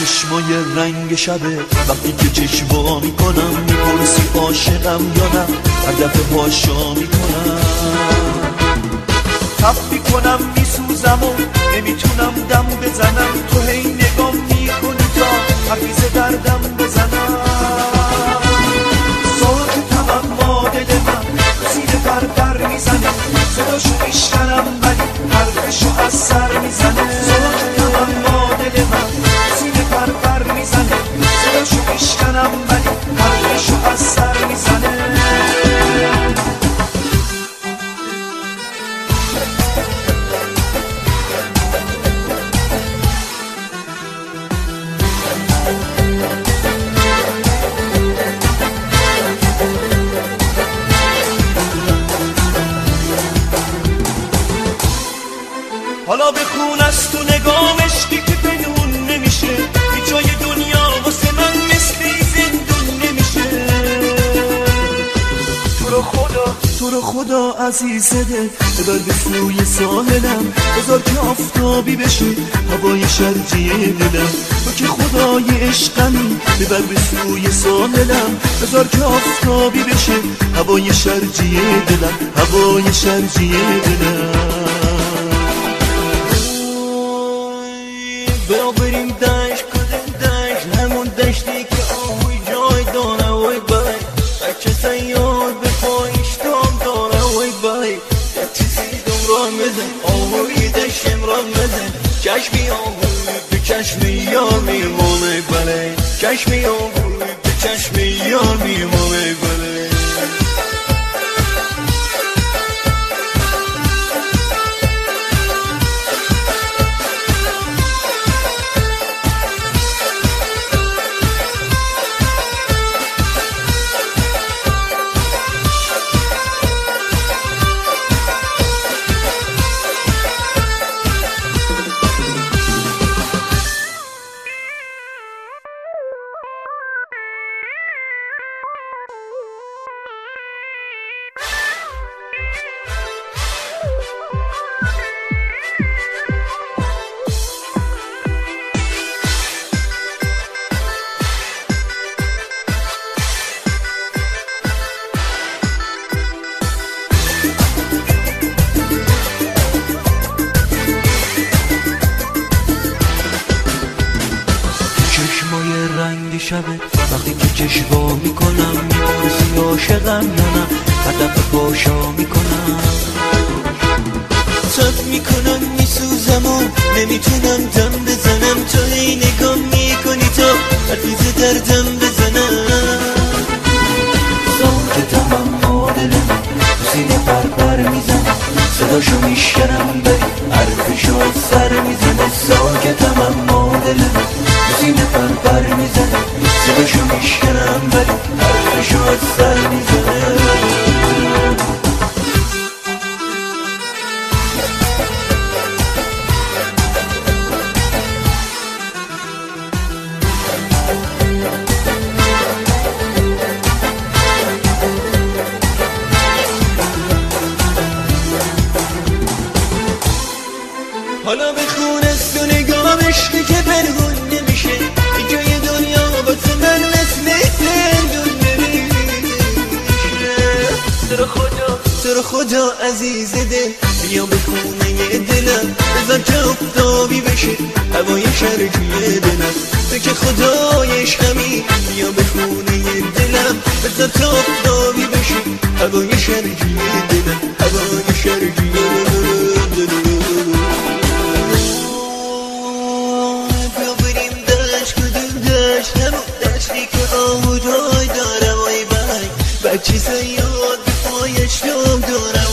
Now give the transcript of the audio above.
چشمای رنگ شبه وقتی که چشمو میکنم میپرسی عاشقم یا نه هر دفعه هاشا میکنم تف میکنم میسوزم و نمیتونم دم بزنم تو هی نگام میکنی تا حفیظ دردم بزنم ساکتم اما دل من زیر پر در میزنه صداشو میشکنم ولی حرفشو از سر میزنه ساکتم اما دل من زیر پر میزنه صداشو میشکنم ولی حرفشو از سر میزنه حالا بخون از تو نگام عشقی که پنهون نمیشه هیچ جای دنیا واسه من مثل زندون نمیشه تو رو خدا عزیز دل ببر به سوی ساحلم بذار که آفتابی بشه هوای شرجی دلم تو که خدای عشقمی ببر به سوی ساحلم بذار که آفتابی بشه هوای شرجی دلم هوای شرجی دلم بیا بریم دشت کدوم دشت همون دشتی که آهوی جای داره وای بای بچه سیاد به پایش دام داره وای بای یک چیزی دم را مزن آهوی دشتم را مزن چشمی آهوی به چشم یار میمونه بله چشمی آهوی به چشم یار میمونه بله شبه وقتی که چشوا میکنم میپرسی عاشقم یا نه هدف پاشا میکنم تف میکنم میسوزم و نمیتونم دم بزنم تو هی نگام میکنی تا حفیظ دردم بزنم ساکتم اما دلم تو سینه پر میزنم صداشو میشکنم بری حرفشو از سر میزنه ساکتم اما دلم تو سینه پر میزنم صداشو میشکنم ولی حرفشو از سر میزنه حالا بخون از تو نگام عشقی که پنهون نمیشه این جای دنیا واسه من مثل زندون نمیشه تو رو خدا عزیز دل بیا به خونه دلم بذار که آفتابی بشه هوای شرجی دلم تو که خدای عشقمی بیا به خونه دلم بذار که آفتابی بشه هوای شرجی دلم هوای شرجی دلم بچه سیاد به پایش دام دارم